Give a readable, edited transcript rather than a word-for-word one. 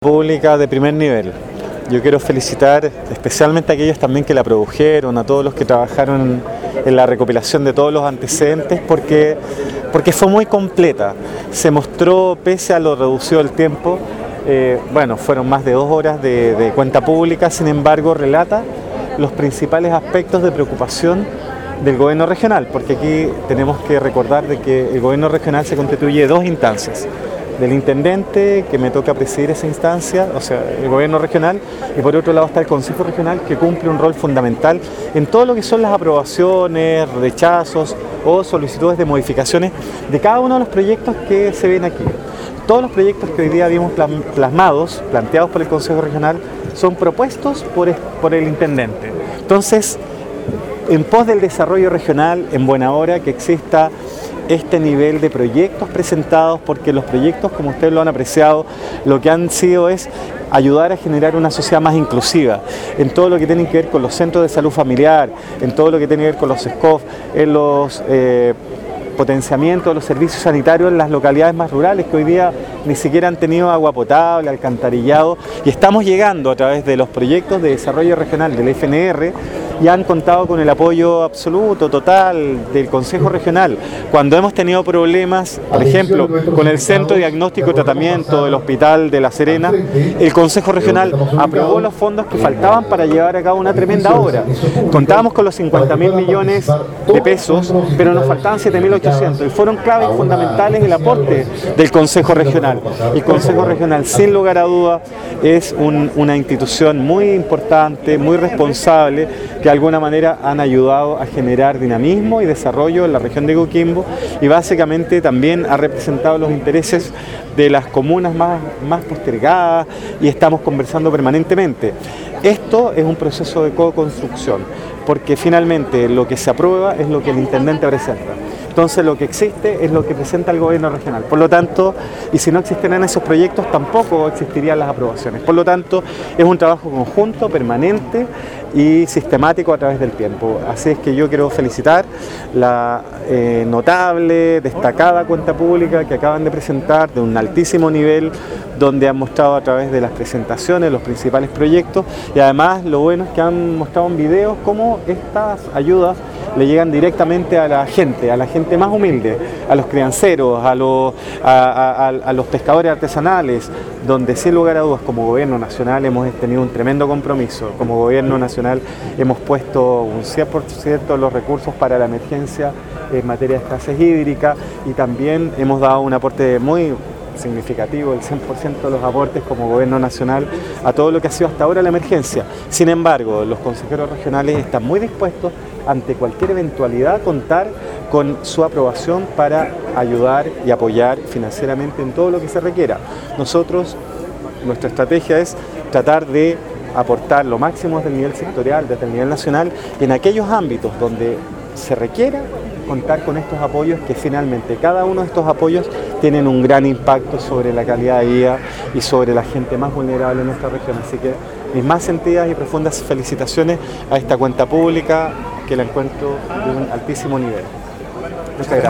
Pública de primer nivel. Yo quiero felicitar especialmente a aquellos también que la produjeron, a todos los que trabajaron en la recopilación de todos los antecedentes, porque fue muy completa. Se mostró, pese a lo reducido del tiempo, fueron más de 2 horas de cuenta pública, sin embargo relata los principales aspectos de preocupación del gobierno regional, porque aquí tenemos que recordar de que el gobierno regional se constituye de 2 instancias. Del intendente, que me toca presidir esa instancia, o sea, el gobierno regional, y por otro lado está el Consejo Regional, que cumple un rol fundamental en todo lo que son las aprobaciones, rechazos o solicitudes de modificaciones de cada uno de los proyectos que se ven aquí. Todos los proyectos que hoy día vimos planteados por el Consejo Regional, son propuestos por el intendente. Entonces, en pos del desarrollo regional, en buena hora que exista este nivel de proyectos presentados, porque los proyectos, como ustedes lo han apreciado, lo que han sido es ayudar a generar una sociedad más inclusiva en todo lo que tiene que ver con los centros de salud familiar, en todo lo que tiene que ver con los SCOF, en los potenciamiento de los servicios sanitarios en las localidades más rurales que hoy día ni siquiera han tenido agua potable, alcantarillado, y estamos llegando a través de los proyectos de desarrollo regional del FNR y han contado con el apoyo absoluto, total del Consejo Regional. Cuando hemos tenido problemas, por ejemplo, con el Centro de Diagnóstico y Tratamiento del Hospital de La Serena, el Consejo Regional aprobó los fondos que faltaban para llevar a cabo una tremenda obra. Contábamos con los 50.000 millones de pesos, pero nos faltaban 7.800 y fueron claves fundamentales el aporte del Consejo Regional. El Consejo Regional, sin lugar a duda, es una institución muy importante, muy responsable, que de alguna manera han ayudado a generar dinamismo y desarrollo en la región de Coquimbo y básicamente también ha representado los intereses de las comunas más postergadas y estamos conversando permanentemente. Esto es un proceso de co-construcción, porque finalmente lo que se aprueba es lo que el intendente presenta. Entonces lo que existe es lo que presenta el gobierno regional. Por lo tanto, y si no existieran esos proyectos, tampoco existirían las aprobaciones. Por lo tanto, es un trabajo conjunto, permanente y sistemático a través del tiempo. Así es que yo quiero felicitar la notable, destacada cuenta pública que acaban de presentar de un altísimo nivel, donde han mostrado a través de las presentaciones los principales proyectos y además lo bueno es que han mostrado en videos cómo estas ayudas le llegan directamente a la gente más humilde, a los crianceros, a los pescadores artesanales, donde sin lugar a dudas como gobierno nacional hemos tenido un tremendo compromiso. Como gobierno nacional hemos puesto un 100% de los recursos para la emergencia en materia de escasez hídrica y también hemos dado un aporte muy significativo, el 100% de los aportes como gobierno nacional a todo lo que ha sido hasta ahora la emergencia. Sin embargo, los consejeros regionales están muy dispuestos ante cualquier eventualidad a contar con su aprobación para ayudar y apoyar financieramente en todo lo que se requiera. Nosotros, nuestra estrategia es tratar de aportar lo máximo desde el nivel sectorial, desde el nivel nacional, en aquellos ámbitos donde se requiera contar con estos apoyos, que finalmente cada uno de estos apoyos tienen un gran impacto sobre la calidad de vida y sobre la gente más vulnerable en nuestra región. Así que mis más sentidas y profundas felicitaciones a esta cuenta pública, que la encuentro de un altísimo nivel. Muchas gracias.